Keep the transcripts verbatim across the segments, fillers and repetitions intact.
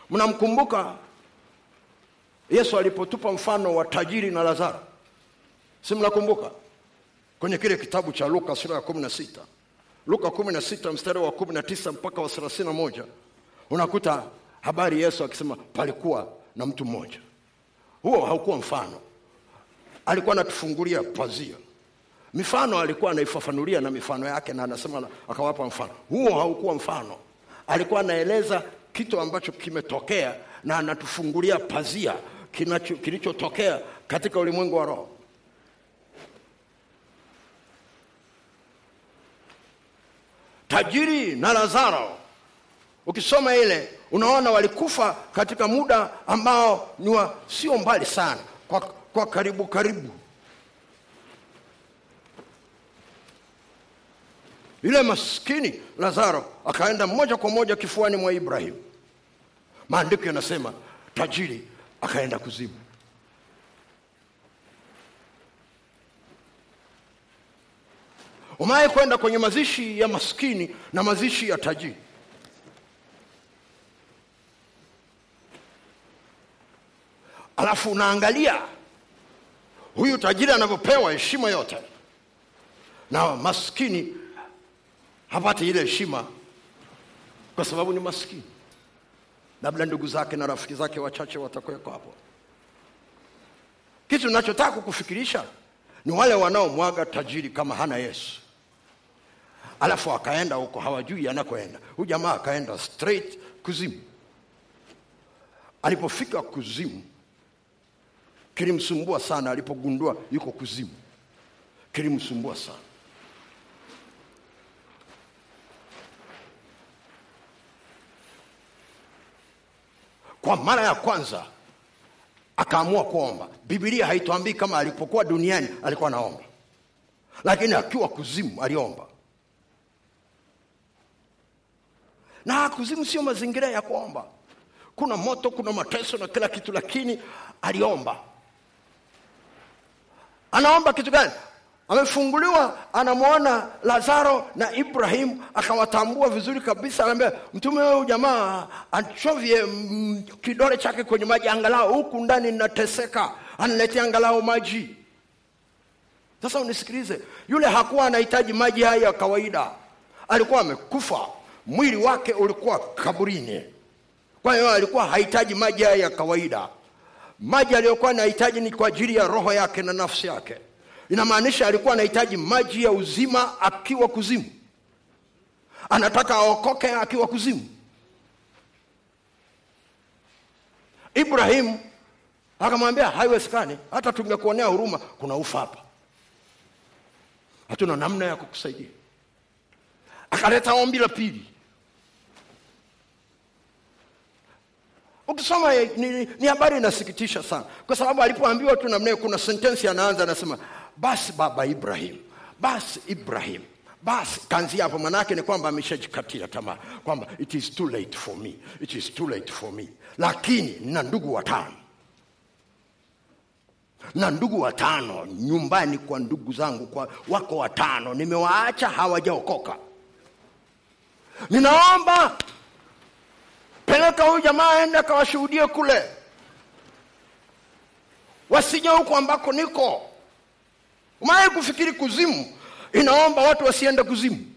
Mnamkumbuka Yesu alipotupa mfano wa tajiri na Lazaro? Si mnakumbuka? Kwenye kile kitabu cha Luka sura ya kumi na sita. Luka kumi na sita mstari wa kumi na tisa mpaka wa thelathini na moja. Unakuta habari Yesu akisema palikuwa na mtu mmoja. Huo haukuwa mfano. Alikuwa anatufungulia pazia. Mifano alikuwa anaifafanulia na mifano yake na anasema akawapa mfano. Huo haukuwa mfano. Alikuwa anaeleza kitu ambacho kimetokea na anatufungulia pazia kinacho kilichotokea katika ulimwengu wa roho. Tajiri na Lazaro, ukisoma ile unaona walikufa katika muda ambao ni wa sio mbali sana, kwa, kwa karibu karibu. Ile maskini Lazaro akaenda moja kwa moja kifuani mwa Ibrahim. Maandiko yanasema tajiri akaenda kuzimu. Umaye kwenda kwenye mazishi ya maskini na mazishi ya tajiri? Alafu unaangalia huyu tajiri anavyopewa heshima yote na maskini hapati ile heshima kwa sababu ni maskini. Labda ndugu zake na rafiki zake wachache watakuweko hapo. Kitu ninachotaka kufikirisha ni wale wanaomwaga tajiri kama hana Yesu. Alafu akaenda huko hawajui anakoenda. Huyu jamaa akaenda straight kuzimu. Alipofika kuzimu kilimsumbua sana. Alipogundua yuko kuzimu kilimsumbua sana. Kwa mara ya kwanza akaamua kuomba. Biblia haituambii kama alipokuwa duniani alikuwa anaomba, lakini akiwa kuzimu aliomba. Na kuzimu sio mazingira ya kuomba. Kuna moto, kuna mateso na kila kitu, lakini aliomba. Anaomba kitu gani? Amefunguliwa, anamuona Lazaro na Ibrahim, akawatambua vizuri kabisa. Anambia mtume huyu jamaa achovye mm, kidole chake kwenye maji, angalau huku ndani ninateseka, analetea angalau maji. Sasa unisikilize, yule hakuwa anahitaji maji haya ya kawaida. Alikuwa amekufa, mwili wake ulikuwa kaburini. Kwa hiyo alikuwa hahitaji maji haya ya kawaida. Maji aliyokuwa anahitaji ni kwa ajili ya roho yake na nafsi yake. Inamaanisha alikuwa anahitaji maji ya uzima akiwa kuzimu. Anataka aokoke akiwa kuzimu. Ibrahim akamwambia haiwezekani, hata tungekuonea huruma, kuna ufa hapa, hatuna namna ya kukusaidia. Akaleta ombi la pili. Ukisoma ni, ni habari inasikitisha sana, kwa sababu alipoambiwa tu namna, kuna sentensi anaanza anasema basi baba Ibrahim, basi Ibrahim, basi. Kanzi hapo manake ni kwamba ameshajikatia tamaa, kwamba it is too late for me, it is too late for me. Lakini na ndugu watano, na ndugu watano nyumbani kwa ndugu zangu, kwa wako watano nimewaacha hawajaokoka. Ninaomba peleka huyu jamaa aende akawashuhudie kule, wasije huko ambako niko. Umaye kufikiri kuzimu inaomba watu wasiende kuzimu?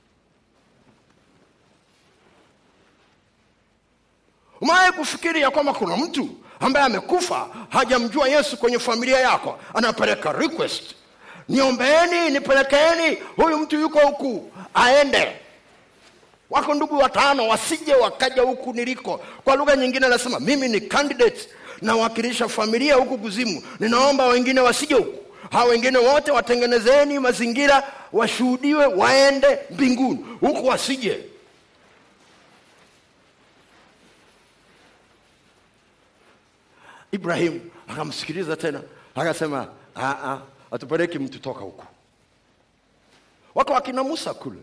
Umaye kufikiri ya kwamba kuna mtu ambaye amekufa hajamjua Yesu kwenye familia yako, anapeleka request, niombeeni, nipelekeeni huyu mtu yuko huku aende. Wako ndugu watano wasije wakaja huku niliko. Kwa lugha nyingine anasema mimi ni candidate na wakilisha familia huku kuzimu, ninaomba wengine wasije huku. Hao wengine wote watengenezeni mazingira washuhudiwe waende mbinguni, huku wasije. Ibrahim akamsikiliza tena, akasema a a atupeleke mtu toka huku. Wako akina Musa kule.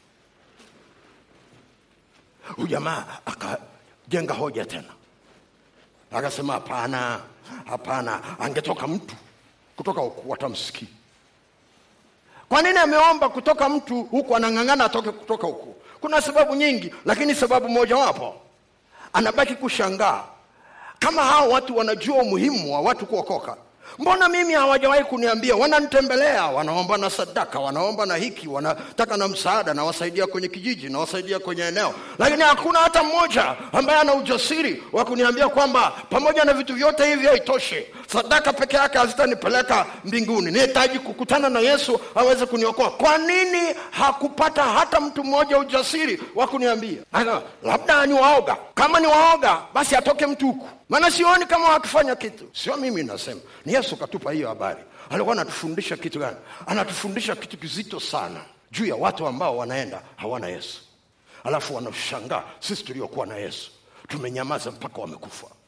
Ujamaa akajenga hoja tena, akasema hapana, hapana, angetoka mtu kutoka huku watamsikia. Kwa nini ameomba kutoka mtu huku, anang'ang'ana atoke kutoka huku? Kuna sababu nyingi, lakini sababu moja wapo, anabaki kushangaa. Kama hao watu wanajua umuhimu wa watu kuokoka, mbona mimi hawajawahi kuniambia? Wananitembelea, wanaomba na sadaka, wanaomba na hiki, wanataka na msaada, na wasaidia kwenye kijiji, na wasaidia kwenye eneo. Lakini hakuna hata mmoja ambaye ana ujasiri wa kuniambia kwamba pamoja na vitu vyote hivi haitoshe. Sadaka peke yake hazitanipeleka mbinguni. Nihitaji kukutana na Yesu aweze kuniokoa. Kwa nini hakupata hata mtu mmoja ujasiri wa kuniambia? Labda ni waoga. Kama ni waoga, basi atoke mtu huku. Maana sioni kama wakifanya kitu. Sio mimi nasema, ni Yesu katupa hiyo habari. Alikuwa anatufundisha kitu gani? Anatufundisha kitu kizito sana juu ya watu ambao wanaenda hawana Yesu. Alafu wanashangaa sisi tuliokuwa na Yesu tumenyamaza mpaka wamekufa.